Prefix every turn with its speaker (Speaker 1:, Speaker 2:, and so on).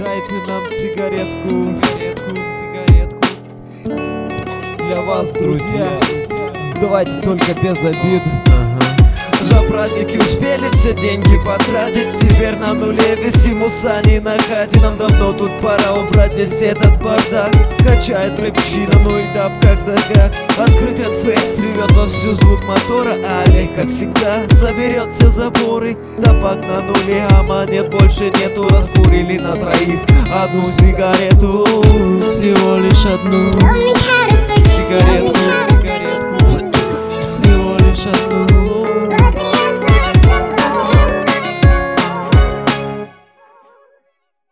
Speaker 1: Дайте нам сигаретку, сигаретку. Для вас, друзья. Давайте только без обид.
Speaker 2: За праздники успели все деньги потратить. Теперь на нуле висим у Сани на хате. Нам давно тут пора убрать весь этот бардак. Качает рэпчина, ну и даб когда как. Открытый фейс ревет вовсю звук мотора. Олег, как всегда, заберет все заборы. Табак на нуле, а монет больше нету. Разбурили на троих одну сигарету.
Speaker 1: Всего лишь одну
Speaker 2: сигарету.